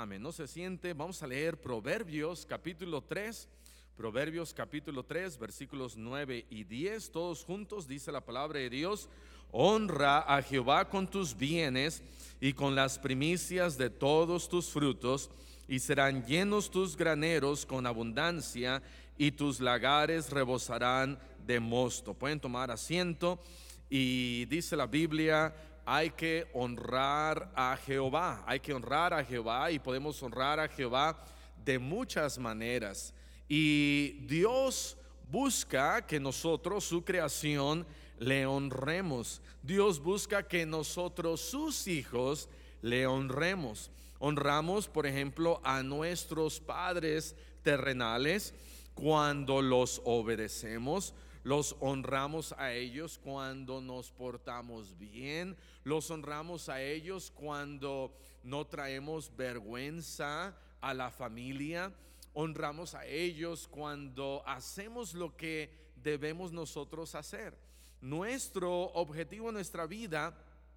Amén. No se siente. Vamos a leer Proverbios capítulo 3. Proverbios capítulo 3, versículos 9 y 10. Todos juntos dice la palabra de Dios: honra a Jehová con tus bienes y con las primicias de todos tus frutos, y serán llenos tus graneros con abundancia, y tus lagares rebosarán de mosto. Pueden tomar asiento. Y dice la Biblia: hay que honrar a Jehová, hay que honrar a Jehová, y podemos honrar a Jehová de muchas maneras. Y Dios busca que nosotros, su creación, le honremos. Dios busca que nosotros, sus hijos, le honremos. Honramos, por ejemplo, a nuestros padres terrenales cuando los obedecemos. Los honramos a ellos cuando nos portamos bien. Los honramos a ellos cuando no traemos vergüenza a la familia. Honramos a ellos cuando hacemos lo que debemos nosotros hacer. Nuestro objetivo en nuestra vida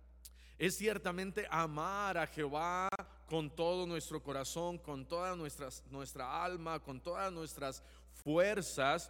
es ciertamente amar a Jehová con todo nuestro corazón, con toda nuestra alma, con todas nuestras fuerzas.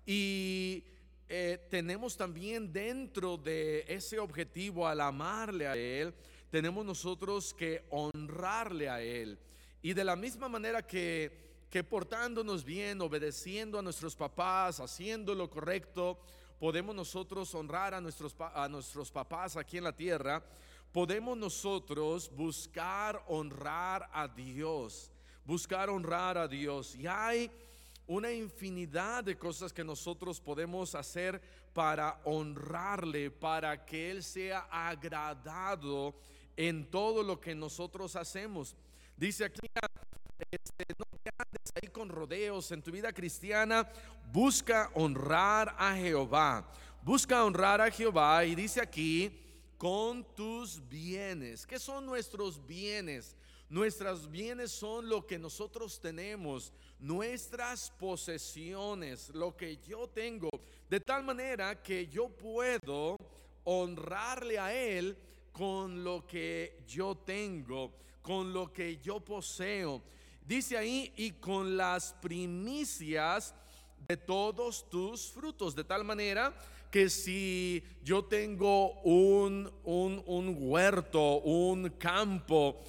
Y tenemos también, dentro de ese objetivo, al amarle a Él, tenemos nosotros que honrarle a Él. Y de la misma manera que portándonos bien, obedeciendo a nuestros papás, haciendo lo correcto, podemos nosotros honrar a nuestros papás aquí en la tierra, podemos nosotros buscar honrar a Dios. Buscar honrar a Dios. Y hay una infinidad de cosas que nosotros podemos hacer para honrarle, para que Él sea agradado en todo lo que nosotros hacemos. Dice aquí: no te andes ahí con rodeos en tu vida cristiana. Busca honrar a Jehová. Busca honrar a Jehová. Y dice aquí: con tus bienes. ¿Qué son nuestros bienes? Nuestros bienes son lo que nosotros tenemos, nuestras posesiones, lo que yo tengo, de tal manera que yo puedo honrarle a Él con lo que yo tengo, con lo que yo poseo. Dice ahí: y con las primicias de todos tus frutos. De tal manera que si yo tengo un huerto, un campo,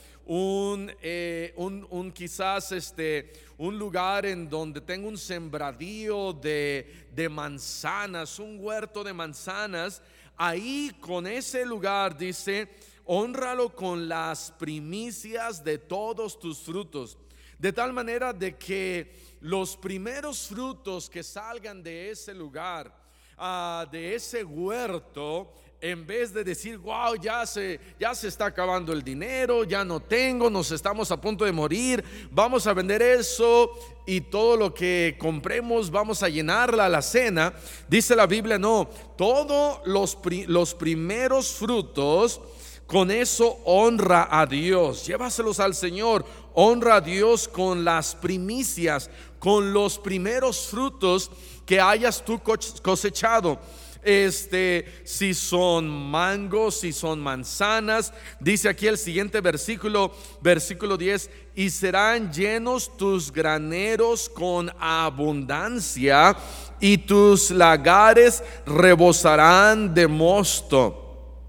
quizás un lugar en donde tengo un sembradío de manzanas, un huerto de manzanas, ahí con ese lugar dice: hónralo con las primicias de todos tus frutos. De tal manera de que los primeros frutos que salgan de ese lugar, de ese huerto, en vez de decir: wow, ya se está acabando el dinero, ya no tengo, nos estamos a punto de morir, vamos a vender eso y todo lo que compremos vamos a llenar la alacena. Dice la Biblia: no, todos los primeros frutos, con eso honra a Dios, llévaselos al Señor. Honra a Dios con las primicias, con los primeros frutos que hayas tú cosechado. Si son mangos, si son manzanas. Dice aquí el siguiente versículo 10: y serán llenos tus graneros con abundancia, y tus lagares rebosarán de mosto.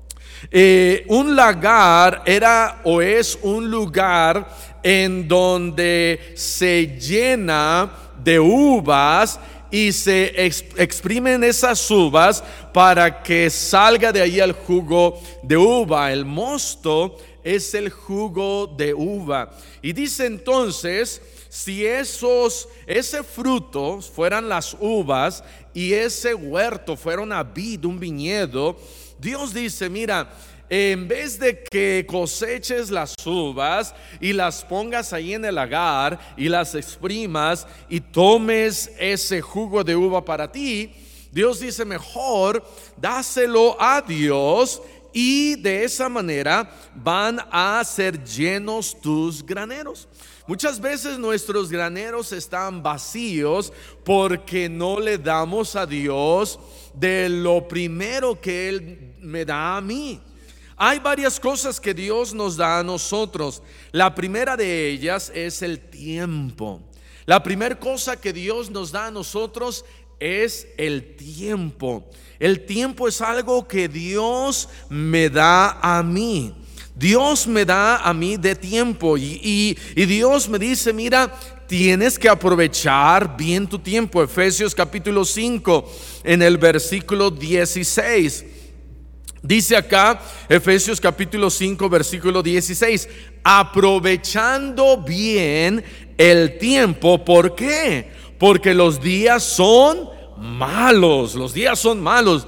Un lagar era o es un lugar en donde se llena de uvas y se exprimen esas uvas para que salga de ahí el jugo de uva. El mosto es el jugo de uva. Y dice entonces: si ese fruto fueran las uvas y ese huerto fuera una vid, un viñedo, Dios dice: mira, en vez de que coseches las uvas y las pongas ahí en el lagar y las exprimas y tomes ese jugo de uva para ti, Dios dice: mejor dáselo a Dios, y de esa manera van a ser llenos tus graneros. Muchas veces nuestros graneros están vacíos porque no le damos a Dios de lo primero que Él me da a mí. Hay varias cosas que Dios nos da a nosotros. La primera de ellas es el tiempo. La primera cosa que Dios nos da a nosotros es el tiempo. El tiempo es algo que Dios me da a mí. Dios me da a mí de tiempo y Dios me dice, mira, tienes que aprovechar bien tu tiempo. Efesios capítulo 5 en el versículo 16. Dice acá, Efesios capítulo 5 versículo 16, aprovechando bien el tiempo. ¿Por qué? Porque los días son malos. Los días son malos.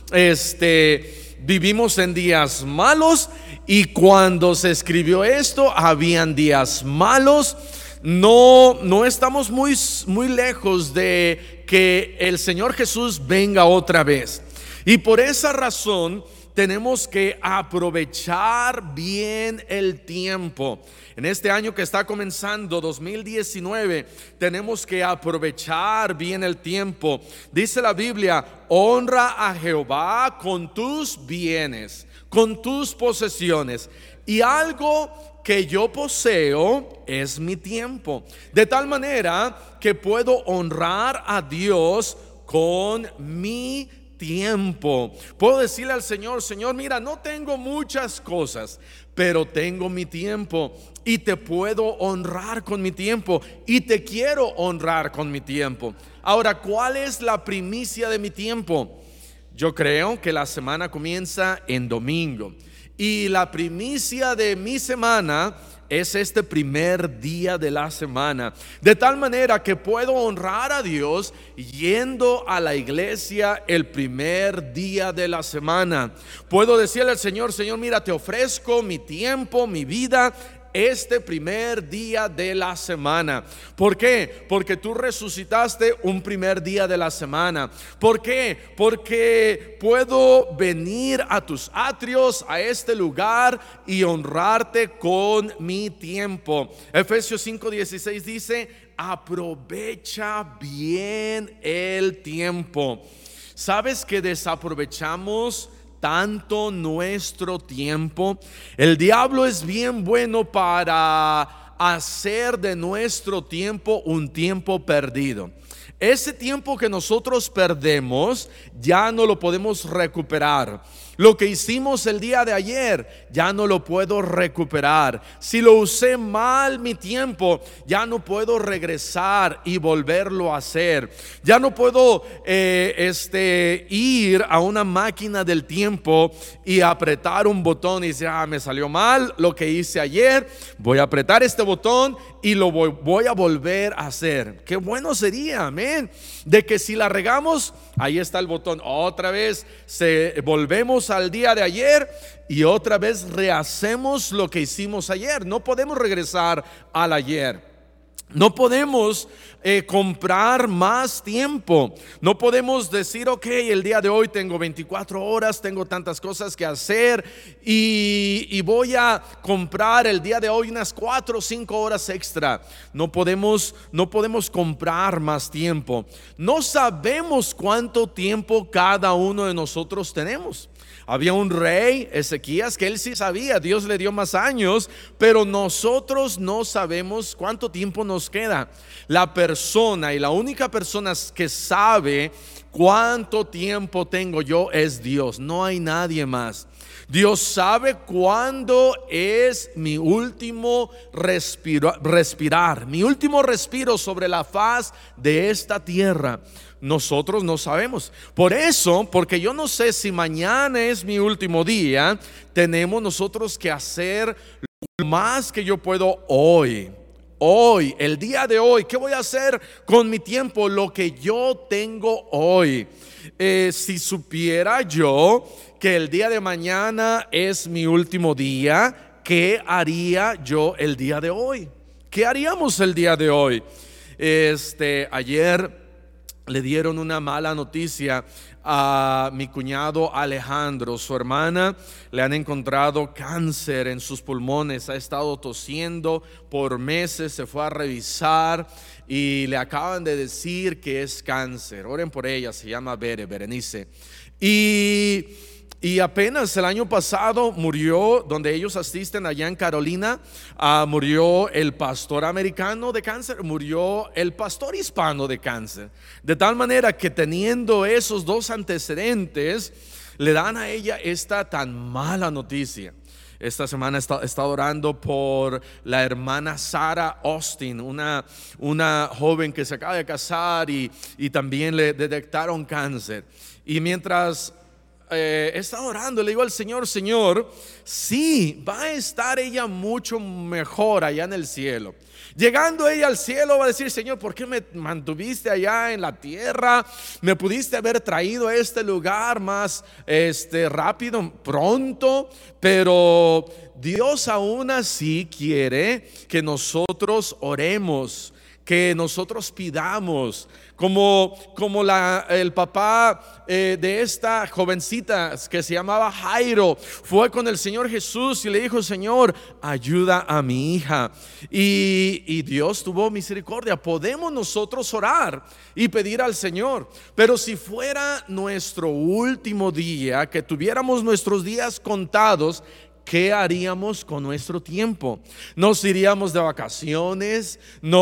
Vivimos en días malos, y cuando se escribió esto habían días malos. No estamos muy lejos de que el Señor Jesús venga otra vez, y por esa razón tenemos que aprovechar bien el tiempo. En este año que está comenzando, 2019, tenemos que aprovechar bien el tiempo. Dice la Biblia, honra a Jehová con tus bienes, con tus posesiones. Y algo que yo poseo es mi tiempo, de tal manera que puedo honrar a Dios con mi tiempo. Puedo decirle al Señor, Señor, mira, no tengo muchas cosas, pero tengo mi tiempo y te puedo honrar con mi tiempo y te quiero honrar con mi tiempo. Ahora, ¿cuál es la primicia de mi tiempo? Yo creo que la semana comienza en domingo, y la primicia de mi semana es este primer día de la semana, de tal manera que puedo honrar a Dios yendo a la iglesia el primer día de la semana. Puedo decirle al Señor, Señor, mira, te ofrezco mi tiempo, mi vida, este primer día de la semana. ¿Por qué? Porque tú resucitaste un primer día de la semana. ¿Por qué? Porque puedo venir a tus atrios, a este lugar, y honrarte con mi tiempo. Efesios 5:16 dice, aprovecha bien el tiempo. ¿Sabes que desaprovechamos tanto nuestro tiempo? El diablo es bien bueno para hacer de nuestro tiempo un tiempo perdido. Ese tiempo que nosotros perdemos ya no lo podemos recuperar. Lo que hicimos el día de ayer ya no lo puedo recuperar. Si lo usé mal mi tiempo, ya no puedo regresar y volverlo a hacer. Ya no puedo ir a una máquina del tiempo y apretar un botón y decir, me salió mal lo que hice ayer, voy a apretar este botón y lo voy a volver a hacer. Qué bueno sería, amén, de que si la regamos, ahí está el botón, otra vez volvemos al día de ayer y otra vez rehacemos lo que hicimos ayer. No podemos regresar al ayer. No podemos comprar más tiempo. No podemos decir, ok, el día de hoy tengo 24 horas, tengo tantas cosas que hacer y voy a comprar el día de hoy unas 4 o 5 horas extra. No podemos comprar más tiempo. No sabemos cuánto tiempo cada uno de nosotros tenemos. Había un rey, Ezequías, que él sí sabía, Dios le dio más años, pero nosotros no sabemos cuánto tiempo nos queda. La persona y la única persona que sabe cuánto tiempo tengo yo es Dios, no hay nadie más. Dios sabe cuándo es mi último respirar, mi último respiro sobre la faz de esta tierra. Nosotros no sabemos. Por eso, porque yo no sé si mañana es mi último día, tenemos nosotros que hacer lo más que yo puedo hoy, el día de hoy. ¿Qué voy a hacer con mi tiempo? Lo que yo tengo hoy. Si supiera yo que el día de mañana es mi último día, ¿qué haría yo el día de hoy? ¿Qué haríamos el día de hoy? Ayer le dieron una mala noticia a mi cuñado Alejandro. Su hermana le han encontrado cáncer en sus pulmones. Ha estado tosiendo por meses. Se fue a revisar y le acaban de decir que es cáncer. Oren por ella, se llama Berenice. Y Y apenas el año pasado murió, donde ellos asisten allá en Carolina, murió el pastor americano de cáncer, murió el pastor hispano de cáncer. De tal manera que teniendo esos dos antecedentes, le dan a ella esta tan mala noticia. Esta semana he estado orando por la hermana Sarah Austin, una joven que se acaba de casar y también le detectaron cáncer. Y mientras estaba orando, le digo al Señor: Señor, sí, va a estar ella mucho mejor allá en el cielo. Llegando ella al cielo va a decir: Señor, ¿por qué me mantuviste allá en la tierra? Me pudiste haber traído a este lugar más rápido, pronto. Pero Dios aún así quiere que nosotros oremos, que nosotros pidamos, como el papá de esta jovencita que se llamaba Jairo, fue con el Señor Jesús y le dijo: Señor, ayuda a mi hija. Y Dios tuvo misericordia. Podemos nosotros orar y pedir al Señor, pero si fuera nuestro último día, que tuviéramos nuestros días contados, ¿qué haríamos con nuestro tiempo? Nos iríamos de vacaciones,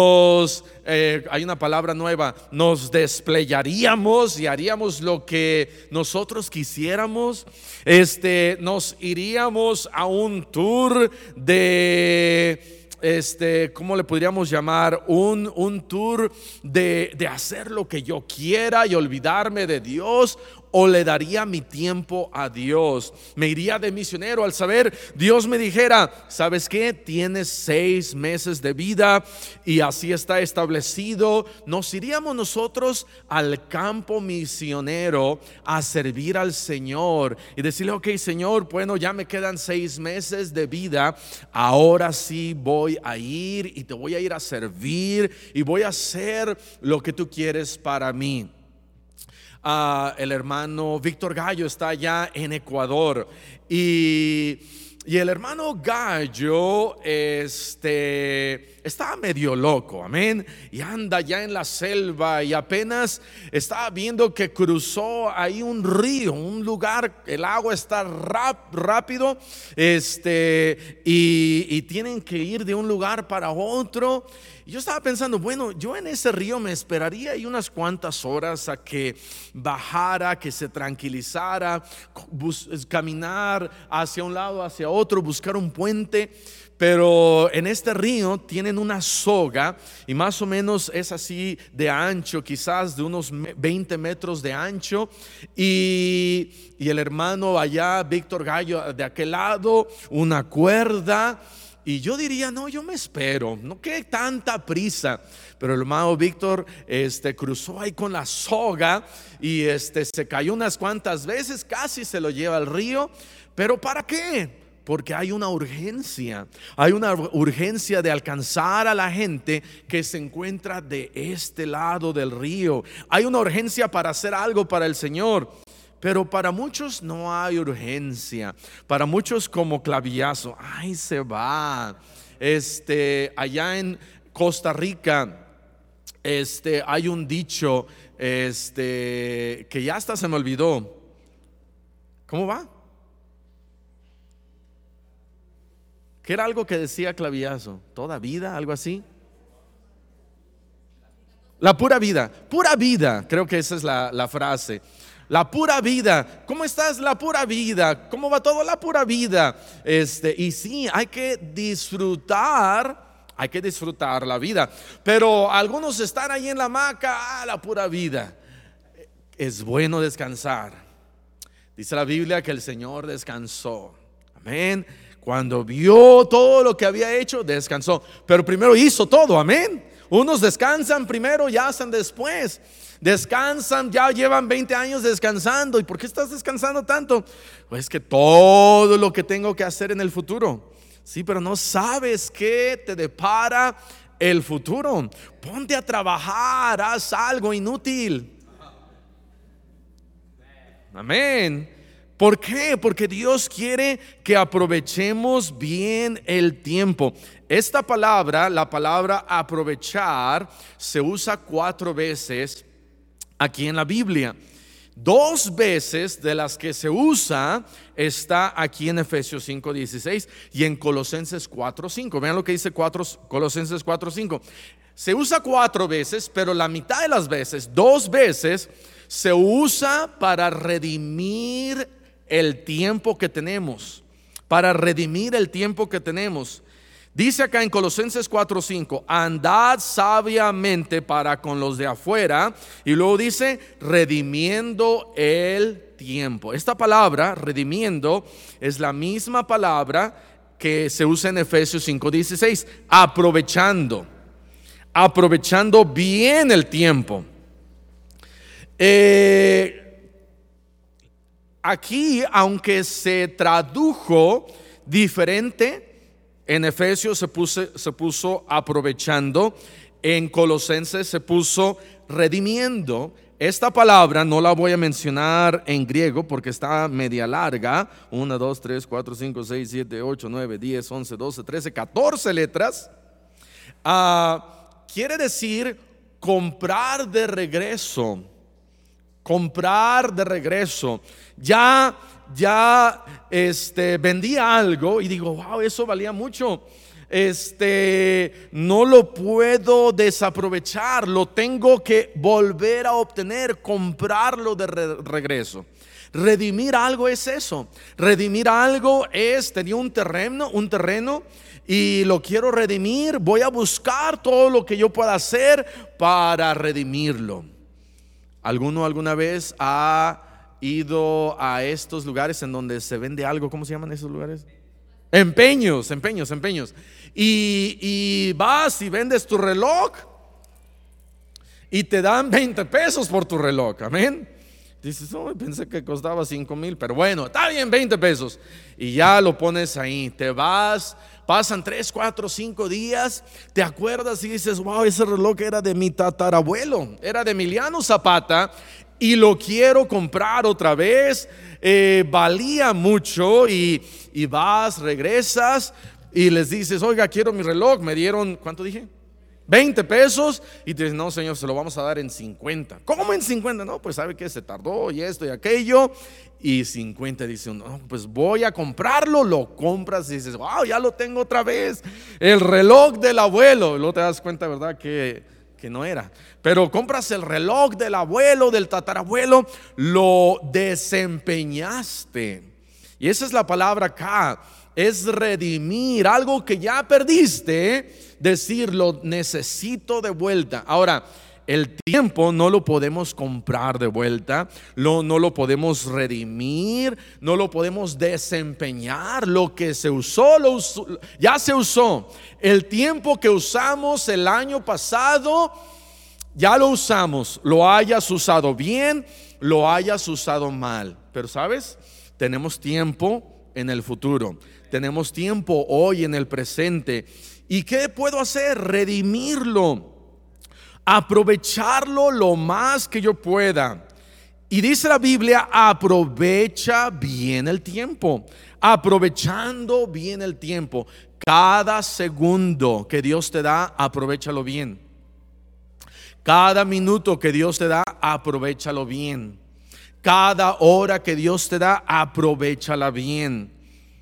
hay una palabra nueva, nos desplayaríamos y haríamos lo que nosotros quisiéramos. Nos iríamos a un tour de ¿cómo le podríamos llamar? Un tour de hacer lo que yo quiera y olvidarme de Dios. ¿O le daría mi tiempo a Dios? Me iría de misionero al saber, Dios me dijera: ¿sabes qué? Tienes 6 meses de vida y así está establecido. Nos iríamos nosotros al campo misionero a servir al Señor y decirle: ok, Señor, bueno, ya me quedan 6 meses de vida, ahora sí voy a ir y te voy a ir a servir y voy a hacer lo que tú quieres para mí. El hermano Víctor Gallo está allá en Ecuador y el hermano Gallo está medio loco, amén, y anda ya en la selva y apenas estaba viendo que cruzó ahí un río, un lugar, el agua está rápido, y tienen que ir de un lugar para otro. Y yo estaba pensando, bueno, yo en ese río me esperaría ahí unas cuantas horas a que bajara, que se tranquilizara, caminar hacia un lado, hacia otro, buscar un puente. Pero en este río tienen una soga y más o menos es así de ancho, quizás de unos 20 metros de ancho. Y el hermano allá, Víctor Gallo, de aquel lado, una cuerda. Y yo diría, no, yo me espero, no que tanta prisa. Pero el hermano Víctor cruzó ahí con la soga y se cayó unas cuantas veces, casi se lo lleva al río. ¿Pero para qué? Porque hay una urgencia de alcanzar a la gente que se encuentra de este lado del río. Hay una urgencia para hacer algo para el Señor. Pero para muchos no hay urgencia. Para muchos, como Clavillazo, ay, se va. Allá en Costa Rica, hay un dicho, que ya hasta se me olvidó. ¿Cómo va? Que era algo que decía Clavillazo: toda vida, algo así. La pura vida, creo que esa es la frase. La pura vida. ¿Cómo estás? La pura vida. ¿Cómo va todo? La pura vida. Y sí, hay que disfrutar la vida. Pero algunos están ahí en la hamaca, la pura vida. Es bueno descansar. Dice la Biblia que el Señor descansó. Amén. Cuando vio todo lo que había hecho, descansó. Pero primero hizo todo, amén. Unos descansan primero y hacen después. Descansan, ya llevan 20 años descansando. ¿Y por qué estás descansando tanto? Pues que todo lo que tengo que hacer en el futuro. Sí, pero no sabes qué te depara el futuro. Ponte a trabajar, haz algo inútil. Amén. ¿Por qué? Porque Dios quiere que aprovechemos bien el tiempo. Esta palabra, la palabra aprovechar, se usa 4 veces aquí en la Biblia. 2 veces de las que se usa está aquí en Efesios 5:16 y en Colosenses 4:5. Vean lo que dice Colosenses 4:5. Se usa 4 veces, pero la mitad de las veces, 2 veces, se usa para redimir el tiempo que tenemos. Para redimir el tiempo que tenemos. Dice acá en Colosenses 4:5, andad sabiamente para con los de afuera. Y luego dice, redimiendo el tiempo. Esta palabra, redimiendo, es la misma palabra que se usa en Efesios 5:16, aprovechando bien el tiempo. Aquí, aunque se tradujo diferente, en Efesios se puso aprovechando, en Colosenses se puso redimiendo. Esta palabra no la voy a mencionar en griego porque está media larga. 1, 2, 3, 4, 5, 6, 7, 8, 9, 10, 11, 12, 13, 14 letras. Quiere decir comprar de regreso. Comprar de regreso. Ya vendí algo y digo, wow, eso valía mucho. No lo puedo desaprovechar, lo tengo que volver a obtener, comprarlo de regreso. Redimir algo es eso. Redimir algo es, tenía un terreno y lo quiero redimir. Voy a buscar todo lo que yo pueda hacer para redimirlo. ¿Alguno alguna vez ha ido a estos lugares en donde se vende algo? ¿Cómo se llaman esos lugares? Empeños. Y vas y vendes tu reloj y te dan 20 pesos por tu reloj. Amén. Dices, oh, pensé que costaba 5,000, pero bueno, está bien, 20 pesos. Y ya lo pones ahí, te vas, pasan 3, 4, 5 días, te acuerdas y dices, wow, ese reloj era de mi tatarabuelo, era de Emiliano Zapata y lo quiero comprar otra vez. Valía mucho y vas, regresas y les dices, oiga, quiero mi reloj. Me dieron, ¿cuánto dije? 20 pesos. Y te dicen, no señor, se lo vamos a dar en 50. ¿Cómo en 50? No, pues sabe que se tardó y esto y aquello. Y 50, dice, no, pues voy a comprarlo. Lo compras y dices, wow, ya lo tengo otra vez, el reloj del abuelo. Y luego te das cuenta, ¿verdad? Que no era. Pero compras el reloj del abuelo, del tatarabuelo, lo desempeñaste. Y esa es la palabra acá, es redimir algo que ya perdiste, decirlo, necesito de vuelta. Ahora, el tiempo no lo podemos comprar de vuelta, no lo podemos redimir, no lo podemos desempeñar. Lo que se usó, ya se usó. El tiempo que usamos el año pasado, ya lo usamos, lo hayas usado bien, lo hayas usado mal. Pero ¿sabes? Tenemos tiempo en el futuro, tenemos tiempo hoy en el presente. ¿Y qué puedo hacer? Redimirlo, aprovecharlo lo más que yo pueda. Y dice la Biblia, aprovecha bien el tiempo. Aprovechando bien el tiempo. Cada segundo que Dios te da, aprovéchalo bien. Cada minuto que Dios te da, aprovéchalo bien. Cada hora que Dios te da, aprovéchala bien.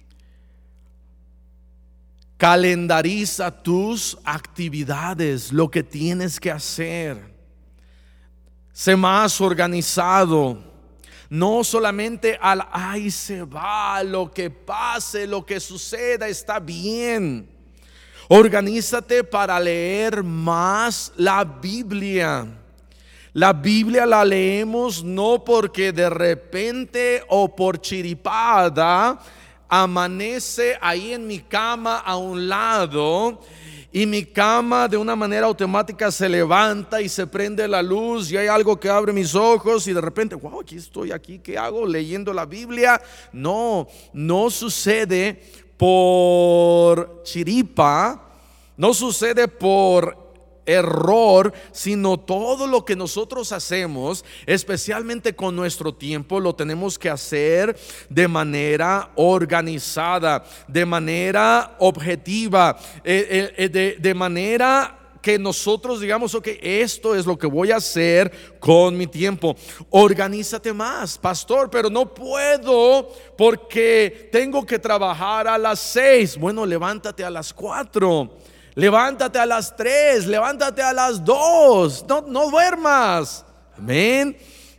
Calendariza tus actividades, lo que tienes que hacer. Sé más organizado. No solamente ahí se va, lo que pase, lo que suceda está bien. Organízate para leer más la Biblia. La Biblia la leemos no porque de repente o por chiripada amanece ahí en mi cama a un lado y mi cama de una manera automática se levanta y se prende la luz y hay algo que abre mis ojos y de repente, wow, aquí estoy, ¿qué hago? Leyendo la Biblia. No sucede por chiripa, no sucede por error, sino todo lo que nosotros hacemos, especialmente con nuestro tiempo, lo tenemos que hacer de manera organizada, de manera objetiva, de manera que nosotros digamos, ok, esto es lo que voy a hacer con mi tiempo. Organízate más, pastor, pero no puedo porque tengo que trabajar a las 6. Bueno, levántate a las 4, levántate a las 3, levántate a las 2. No duermas. Amén.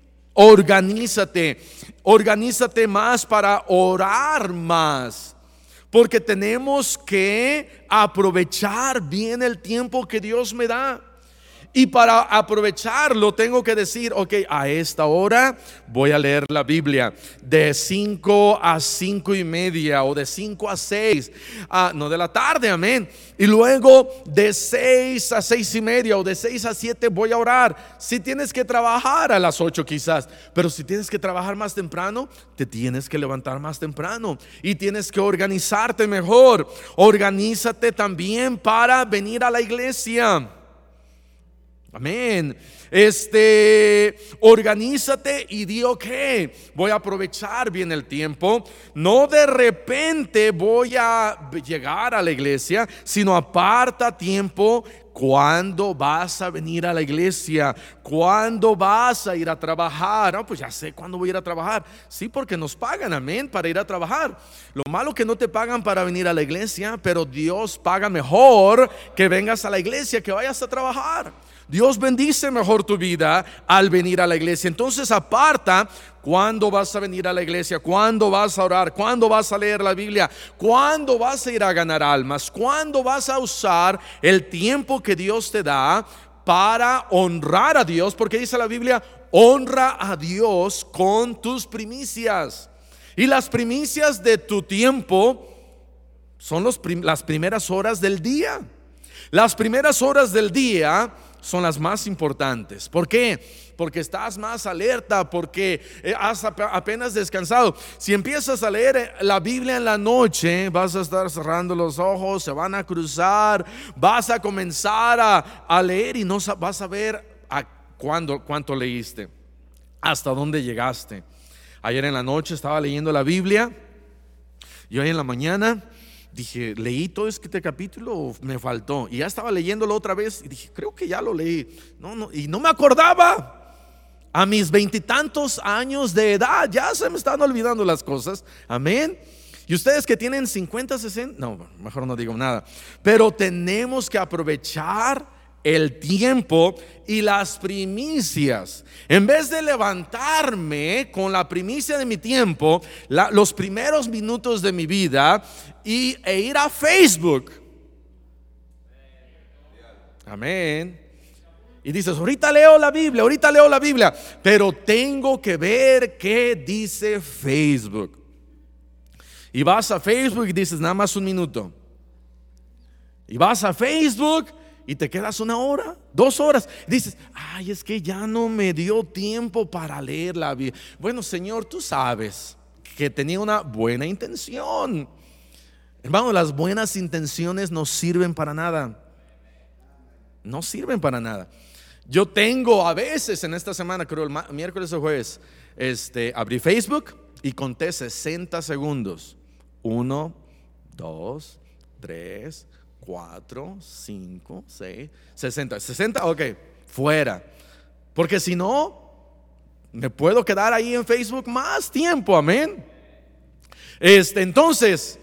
Organízate más para orar más. Porque tenemos que aprovechar bien el tiempo que Dios me da. Y para aprovecharlo tengo que decir, ok, a esta hora voy a leer la Biblia de 5 a 5 y media o de 5 a 6, no de la tarde, amén. Y luego de 6 a 6 y media o de 6 a 7 voy a orar. Si tienes que trabajar a las 8 quizás, pero si tienes que trabajar más temprano, te tienes que levantar más temprano y tienes que organizarte mejor. Organízate también para venir a la iglesia. Amén. Organízate y di, ok, voy a aprovechar bien el tiempo. No de repente voy a llegar a la iglesia, sino aparta tiempo. ¿Cuándo vas a venir a la iglesia? ¿Cuándo vas a ir a trabajar? No, pues ya sé cuándo voy a ir a trabajar. Sí, porque nos pagan, amén, para ir a trabajar. Lo malo que no te pagan para venir a la iglesia, pero Dios paga mejor que vengas a la iglesia, que vayas a trabajar. Dios bendice mejor tu vida al venir a la iglesia. Entonces aparta cuándo vas a venir a la iglesia, cuándo vas a orar, cuándo vas a leer la Biblia, cuándo vas a ir a ganar almas, cuándo vas a usar el tiempo que Dios te da para honrar a Dios. Porque dice la Biblia, honra a Dios con tus primicias. Y las primicias de tu tiempo son las primeras horas del día. Las primeras horas del día son las más importantes. ¿Por qué? Porque estás más alerta, porque has apenas descansado. Si empiezas a leer la Biblia en la noche, vas a estar cerrando los ojos, se van a cruzar, vas a comenzar a leer y no vas a ver cuánto leíste, hasta dónde llegaste. Ayer en la noche estaba leyendo la Biblia y hoy en la mañana dije, ¿leí todo este capítulo o me faltó? Y ya estaba leyéndolo otra vez y dije, creo que ya lo leí. Y no me acordaba. A mis 20 y tantos años de edad ya se me están olvidando las cosas. Amén. Y ustedes que tienen 50, 60, no, mejor no digo nada. Pero tenemos que aprovechar el tiempo y las primicias. En vez de levantarme con la primicia de mi tiempo, los primeros minutos de mi vida e ir a Facebook. Amén. Y dices, ahorita leo la Biblia, pero tengo que ver qué dice Facebook. Y vas a Facebook y dices, nada más un minuto. Y vas a Facebook y te quedas 1 hora, 2 horas. Dices, ay, es que ya no me dio tiempo para leer la Biblia. Bueno, Señor, tú sabes que tenía una buena intención. Hermano, las buenas intenciones no sirven para nada. No sirven para nada. Yo tengo a veces en esta semana, creo el miércoles o jueves, abrí Facebook y conté 60 segundos. 1, 2, 3, 4, 5, 6, 60, ok, fuera. Porque si no, me puedo quedar ahí en Facebook más tiempo, amén. Entonces,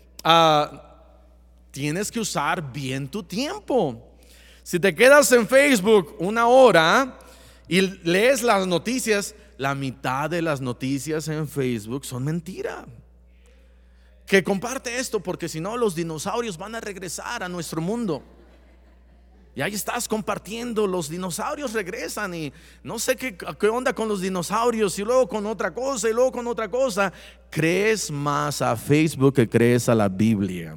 tienes que usar bien tu tiempo. Si te quedas en Facebook 1 hora y lees las noticias, la mitad de las noticias en Facebook son mentira. Que comparte esto, porque si no los dinosaurios van a regresar a nuestro mundo. Y ahí estás compartiendo, los dinosaurios regresan y no sé qué onda con los dinosaurios, y luego con otra cosa y luego con otra cosa. Crees más a Facebook que crees a la Biblia.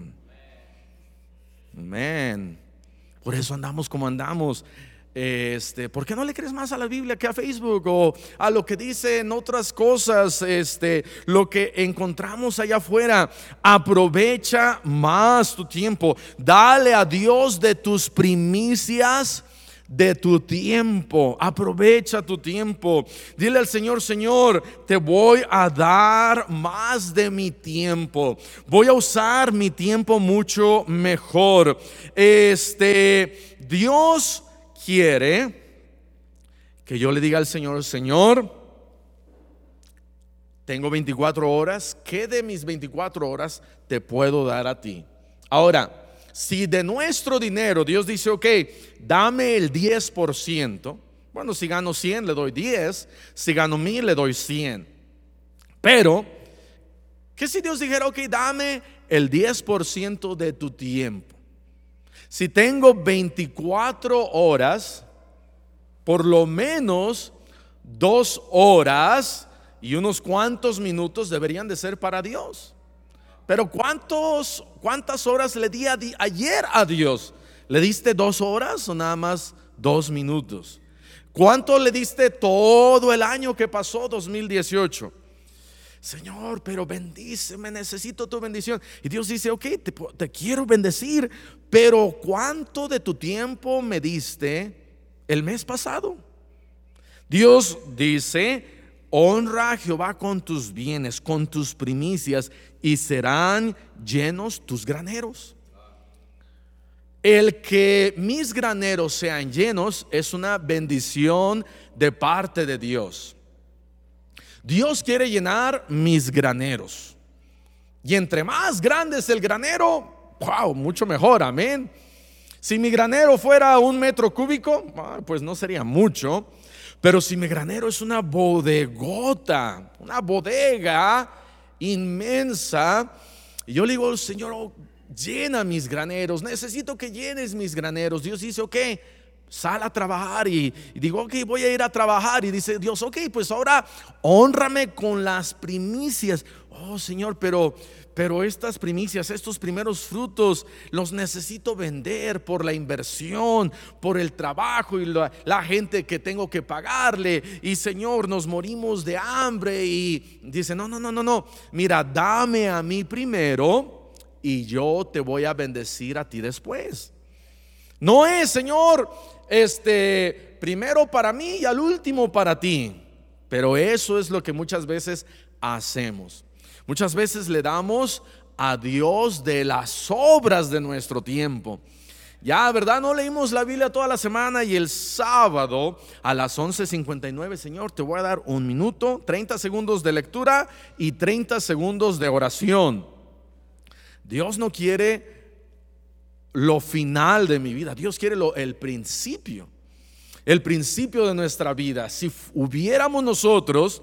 Amén. Por eso andamos como andamos. ¿Por qué no le crees más a la Biblia que a Facebook o a lo que dicen otras cosas? Lo que encontramos allá afuera. Aprovecha más tu tiempo. Dale a Dios de tus primicias de tu tiempo. Aprovecha tu tiempo. Dile al Señor, Señor, te voy a dar más de mi tiempo. Voy a usar mi tiempo mucho mejor. Dios quiere que yo le diga al Señor: Señor, tengo 24 horas, ¿qué de mis 24 horas te puedo dar a ti? Ahora, si de nuestro dinero Dios dice: ok, dame el 10%, bueno, si gano 100 le doy 10, si gano 1000 le doy 100. Pero, ¿qué si Dios dijera: ok, dame el 10% de tu tiempo? Si tengo 24 horas, por lo menos 2 horas y unos cuantos minutos deberían de ser para Dios. Pero ¿cuántas horas le di ayer a Dios? ¿Le diste 2 horas o nada más 2 minutos? ¿Cuánto le diste todo el año que pasó, 2018? Señor, pero bendíceme, necesito tu bendición. Y Dios dice: ok, te quiero bendecir, pero ¿cuánto de tu tiempo me diste el mes pasado? Dios dice: honra a Jehová con tus bienes, con tus primicias, y serán llenos tus graneros. El que mis graneros sean llenos es una bendición de parte de Dios. Dios quiere llenar mis graneros, y entre más grande es el granero, wow, mucho mejor, amén. Si mi granero fuera 1 metro cúbico, pues no sería mucho. Pero si mi granero es una bodegota, una bodega inmensa, y yo le digo al Señor: oh, llena mis graneros, necesito que llenes mis graneros. Dios dice: ok, sal a trabajar. Y digo: ok, voy a ir a trabajar. Y dice Dios: ok, pues ahora hónrame con las primicias. Oh Señor, pero estas primicias, estos primeros frutos, los necesito vender por la inversión, por el trabajo y la gente que tengo que pagarle. Y Señor, nos morimos de hambre. Y dice: no, mira, dame a mí primero y yo te voy a bendecir a ti después. No es: Señor, primero para mí y al último para ti. Pero eso es lo que muchas veces hacemos. Muchas veces le damos a Dios de las obras de nuestro tiempo. Ya, ¿verdad? No leímos la Biblia toda la semana, y el sábado a las 11:59, Señor, te voy a dar 1 minuto, 30 segundos de lectura y 30 segundos de oración. Dios no quiere lo final de mi vida, Dios quiere el principio de nuestra vida. Si hubiéramos nosotros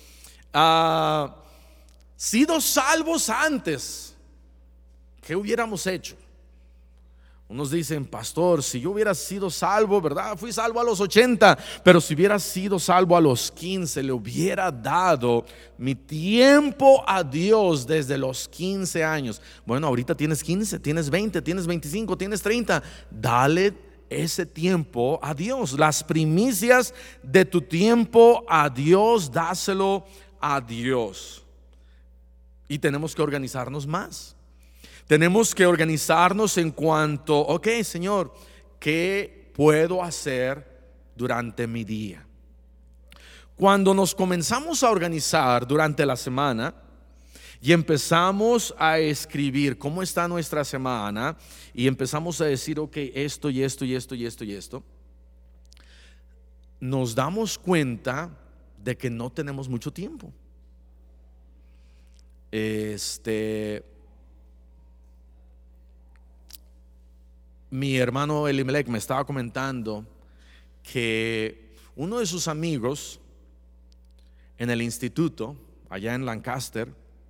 sido salvos antes, ¿qué hubiéramos hecho? Unos dicen: pastor, si yo hubiera sido salvo, ¿verdad? Fui salvo a los 80, pero si hubiera sido salvo a los 15, le hubiera dado mi tiempo a Dios desde los 15 años. Bueno, ahorita tienes 15, tienes 20, tienes 25, tienes 30. Dale ese tiempo a Dios. Las primicias de tu tiempo a Dios, dáselo a Dios. Y tenemos que organizarnos más. Tenemos que organizarnos en cuanto: ok, Señor, ¿qué puedo hacer durante mi día? Cuando nos comenzamos a organizar durante la semana y empezamos a escribir cómo está nuestra semana, y empezamos a decir: ok, esto y esto y esto y esto y esto, nos damos cuenta de que no tenemos mucho tiempo. Mi hermano Elimelech me estaba comentando que uno de sus amigos en el instituto allá en Lancaster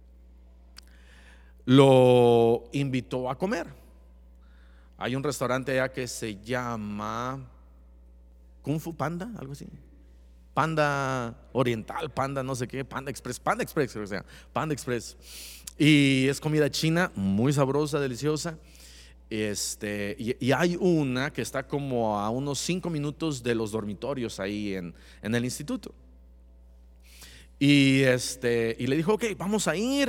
lo invitó a comer. Hay un restaurante allá que se llama Kung Fu Panda, algo así, Panda Oriental, Panda no sé qué, Panda Express, o sea, Panda Express. Y es comida china muy sabrosa, deliciosa. Y hay una que está como a unos 5 minutos de los dormitorios ahí en el instituto. Y le dijo: ok, vamos a ir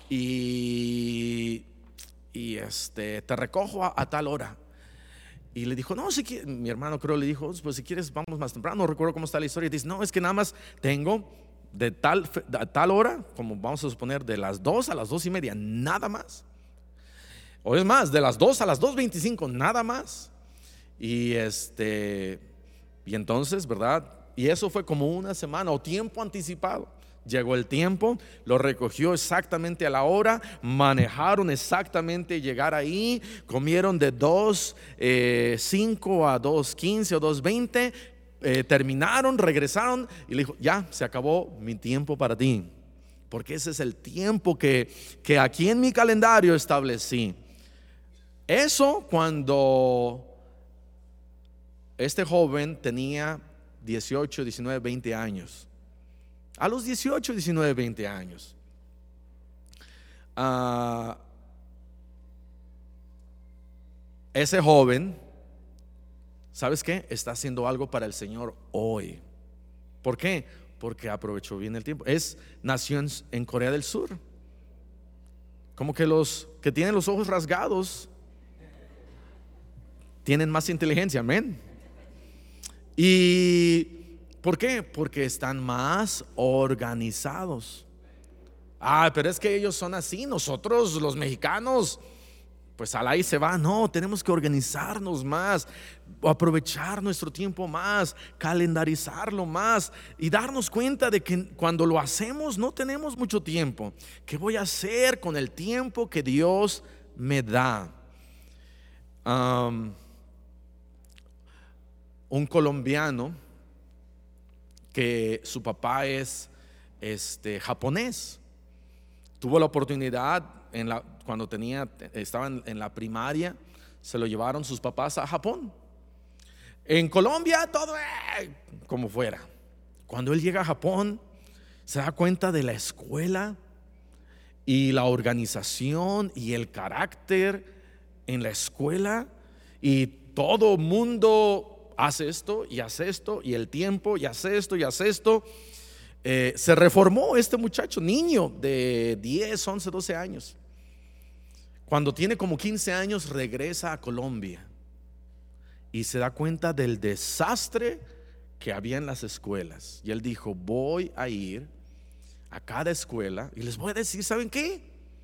y te recojo a tal hora. Y le dijo: no, mi hermano creo le dijo: pues si quieres vamos más temprano. No recuerdo cómo está la historia. Y dice: no, es que nada más tengo de tal hora, como vamos a suponer de las 2 a las 2:30, nada más. O es más, de las 2 a las 2:25, nada más. Y entonces, ¿verdad? Y eso fue como una semana o tiempo anticipado. Llegó el tiempo, lo recogió exactamente a la hora, manejaron exactamente llegar ahí, comieron de 2:05 a 2:15 o 2:20, terminaron, regresaron y le dijo: ya, se acabó mi tiempo para ti, porque ese es el tiempo que aquí en mi calendario establecí. Eso cuando este joven tenía 18, 19, 20 años. A los 18, 19, 20 años. Ese joven, ¿sabes qué? Está haciendo algo para el Señor hoy. ¿Por qué? Porque aprovechó bien el tiempo. Nació en Corea del Sur. Como que los que tienen los ojos rasgados tienen más inteligencia, amén. ¿Y por qué? Porque están más organizados. Pero es que ellos son así, nosotros los mexicanos, pues al ahí se va. No, tenemos que organizarnos más, aprovechar nuestro tiempo más, calendarizarlo más y darnos cuenta de que cuando lo hacemos no tenemos mucho tiempo. ¿Qué voy a hacer con el tiempo que Dios me da? Un colombiano que su papá es japonés, tuvo la oportunidad cuando estaba en la primaria, se lo llevaron sus papás a Japón. En Colombia todo como fuera. Cuando él llega a Japón, se da cuenta de la escuela y la organización y el carácter en la escuela, y todo mundo hace esto y hace esto, y el tiempo y hace esto y hace esto. Se reformó este muchacho, niño de 10, 11, 12 años. Cuando tiene como 15 años regresa a Colombia y se da cuenta del desastre que había en las escuelas. Y él dijo: voy a ir a cada escuela y les voy a decir, ¿saben qué?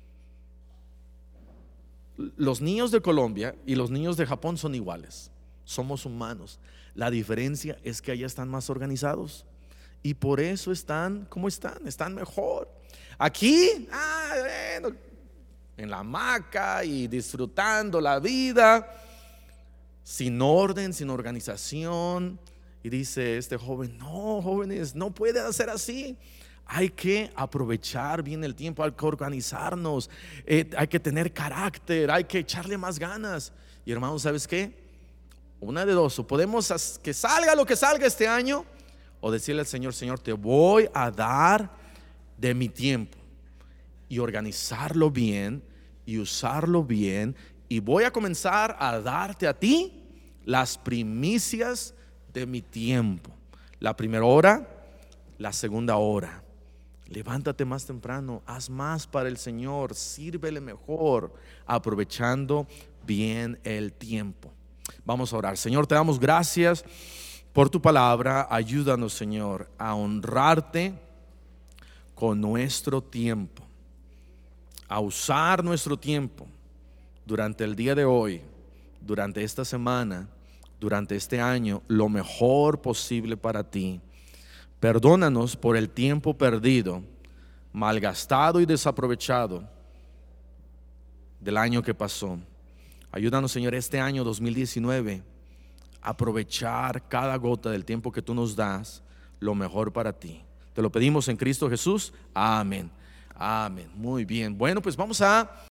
Los niños de Colombia y los niños de Japón son iguales. Somos humanos. La diferencia es que allá están más organizados y por eso están como están mejor. Aquí, bueno, en la hamaca y disfrutando la vida, sin orden, sin organización. Y dice este joven: no, jóvenes, no puede hacer así. Hay que aprovechar bien el tiempo, hay que organizarnos, hay que tener carácter, hay que echarle más ganas. Y hermanos, ¿sabes qué? Una de dos: o podemos que salga lo que salga este año, o decirle al Señor: Señor, te voy a dar de mi tiempo y organizarlo bien y usarlo bien, y voy a comenzar a darte a ti las primicias de mi tiempo. La primera hora, la segunda hora. Levántate más temprano, haz más para el Señor, sírvele mejor, aprovechando bien el tiempo. Vamos a orar. Señor, te damos gracias por tu palabra. Ayúdanos, Señor, a honrarte con nuestro tiempo, a usar nuestro tiempo durante el día de hoy, durante esta semana, durante este año, lo mejor posible para ti. Perdónanos por el tiempo perdido, malgastado y desaprovechado del año que pasó. Ayúdanos, Señor, este año 2019 a aprovechar cada gota del tiempo que tú nos das, lo mejor para ti. Te lo pedimos en Cristo Jesús. Amén. Amén. Muy bien. Bueno, pues vamos a